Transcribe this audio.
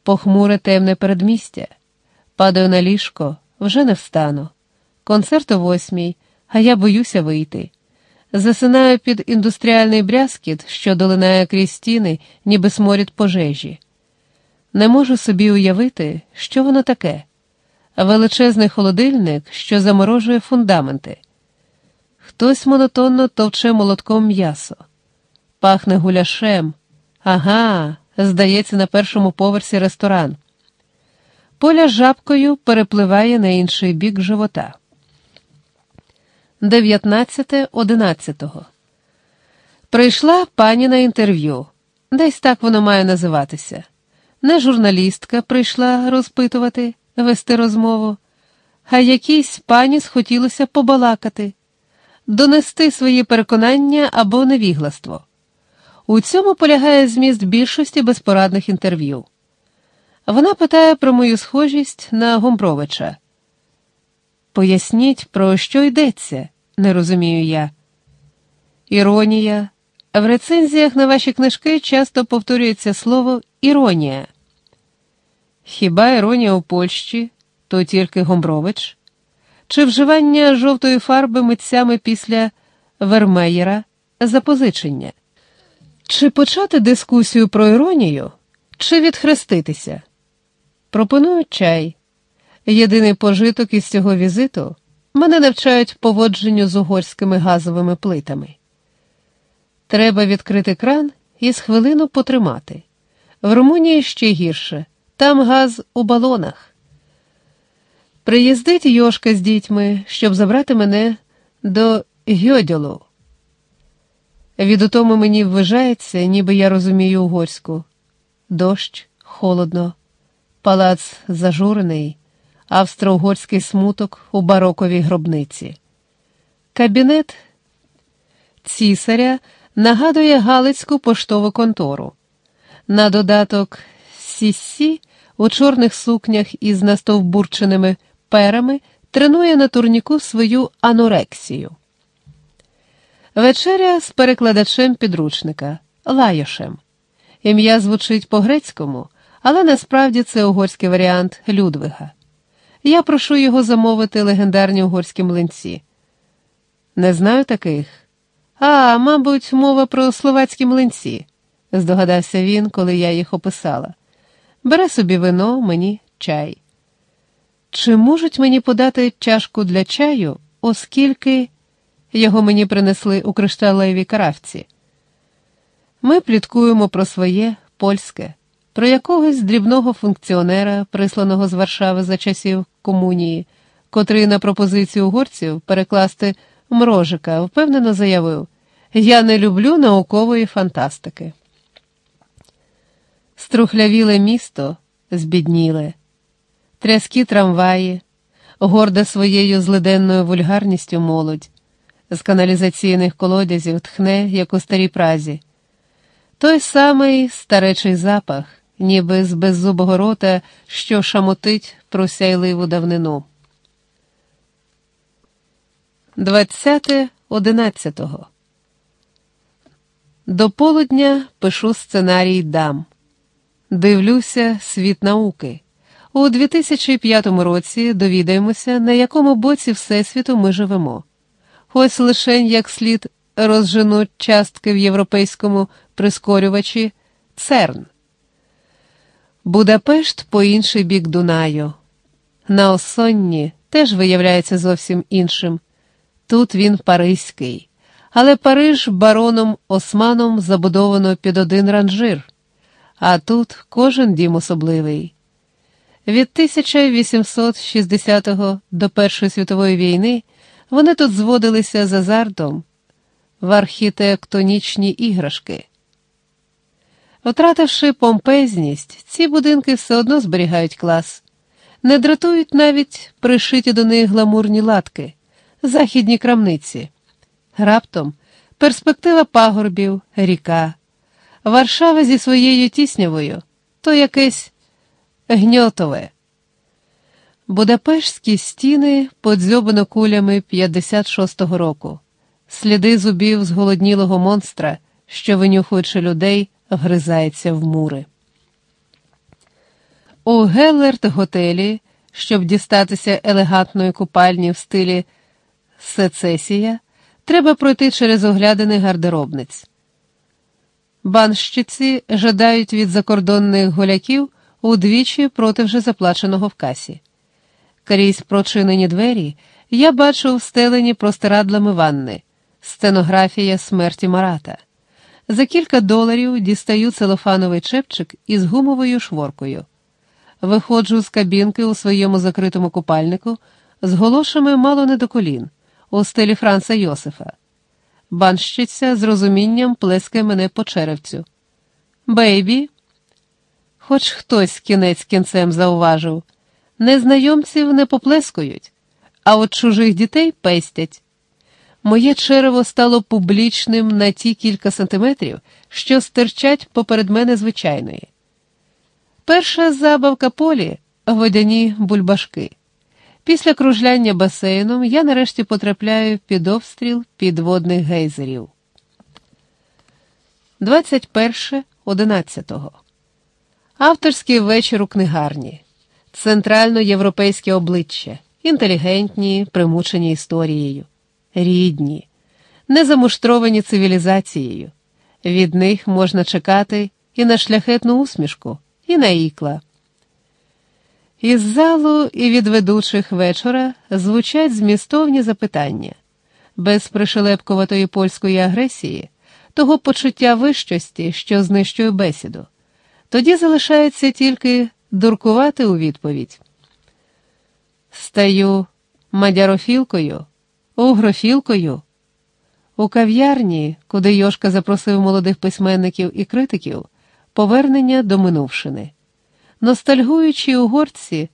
Похмуре темне передмістя. Падаю на ліжко, вже не встану. Концерт о 8:00, а я боюся вийти. Засинаю під індустріальний брязкіт, що долинає крізь стіни, ніби сморід пожежі. Не можу собі уявити, що воно таке. Величезний холодильник, що заморожує фундаменти. Хтось монотонно товче молотком м'ясо. Пахне гуляшем. Ага, здається, на першому поверсі ресторан. Поля жабкою перепливає на інший бік живота. 19.11. Прийшла пані на інтерв'ю. Десь так воно має називатися. Не журналістка прийшла розпитувати, вести розмову, а якійсь пані схотілося побалакати, донести свої переконання або невігластво. У цьому полягає зміст більшості безпорадних інтерв'ю. Вона питає про мою схожість на Гомбровича. Поясніть, про що йдеться, не розумію я. Іронія. В рецензіях на ваші книжки часто повторюється слово «іронія». Хіба іронія у Польщі, то тільки Гомбрович? Чи вживання жовтої фарби митцями після Вермеєра запозичення? Чи почати дискусію про іронію, чи відхреститися? Пропоную чай. Єдиний пожиток із цього візиту – мене навчають поводженню з угорськими газовими плитами. Треба відкрити кран і з хвилину потримати. В Румунії ще гірше. Там газ у балонах. Приїздить Йошка з дітьми, щоб забрати мене до Гьодьолу. Від утому мені ввижається, ніби я розумію угорську. Дощ, холодно, палац зажурений, австро-угорський смуток у бароковій гробниці. Кабінет цісаря нагадує галицьку поштову контору. На додаток Сіссі у чорних сукнях із настовбурченими перами тренує на турніку свою анорексію. Вечеря з перекладачем підручника, Лайошем. Ім'я звучить по-грецькому, але насправді це угорський варіант Людвига. Я прошу його замовити легендарні угорські млинці. Не знаю таких. Мабуть, мова про словацькі млинці, здогадався він, коли я їх описала. Бере собі вино, мені чай. Чи можуть мені подати чашку для чаю, оскільки його мені принесли у кришталевій каравці? Ми пліткуємо про своє, польське, про якогось дрібного функціонера, присланого з Варшави за часів комунії, котрий на пропозицію угорців перекласти Мрожика впевнено заявив: «Я не люблю наукової фантастики». Струхлявіле місто, збідніле, тряскі трамваї, горда своєю злиденною вульгарністю молодь, з каналізаційних колодязів тхне, як у старій Празі. Той самий старечий запах, ніби з беззубого рота, що шамотить про сяйливу давнину. 20.11. До полудня пишу сценарій «Дам». Дивлюся «Світ науки». У 2005 році довідаємося, на якому боці Всесвіту ми живемо. Ось лишень як слід розженуть частки в європейському прискорювачі ЦЕРН. Будапешт по інший бік Дунаю. На Осонні теж виявляється зовсім іншим. Тут він паризький. Але Париж бароном Османом забудовано під один ранжир. А тут кожен дім особливий. Від 1860 до Першої світової війни вони тут зводилися з азартом в архітектонічні іграшки. Втративши помпезність, ці будинки все одно зберігають клас. Не дратують навіть пришиті до них гламурні латки, західні крамниці. Раптом перспектива пагорбів, ріка. Варшава зі своєю тіснявою – то якесь гньотове. Будапештські стіни подзьобано кулями 56-го року. Сліди зубів зголоднілого монстра, що, винюхуючи людей, вгризається в мури. У Геллерт-готелі, щоб дістатися елегантної купальні в стилі сецесія, треба пройти через оглядини гардеробниць. Банщиці жадають від закордонних голяків удвічі проти вже заплаченого в касі. Крізь прочинені двері я бачу встелені простирадлами ванни, сценографія смерті Марата. За кілька $, дістаю целофановий чепчик із гумовою шворкою. Виходжу з кабінки у своєму закритому купальнику з голошами мало не до колін, у стилі Франца Йосифа. Банщиця з розумінням плескає мене по черевцю. «Бейбі?» Хоч хтось кінець кінцем зауважив. Незнайомців не поплескують, а от чужих дітей пестять. Моє черево стало публічним на ті кілька сантиметрів, що стирчать поперед мене звичайної. Перша забавка Полі – водяні бульбашки. Після кружляння басейном я нарешті потрапляю під обстріл підводних гейзерів. 21.11. Авторський вечір у книгарні. Центральноєвропейське обличчя. Інтелігентні, примучені історією. Рідні. Незамуштровані цивілізацією. Від них можна чекати і на шляхетну усмішку, і на ікла. Із залу і від ведучих вечора звучать змістовні запитання. Без пришелепкуватої польської агресії, того почуття вищості, що знищує бесіду. Тоді залишається тільки дуркувати у відповідь. Стаю мадярофілкою, угрофілкою. У кав'ярні, куди Йошка запросив молодих письменників і критиків, повернення до минувшини. Ностальгуючі угорці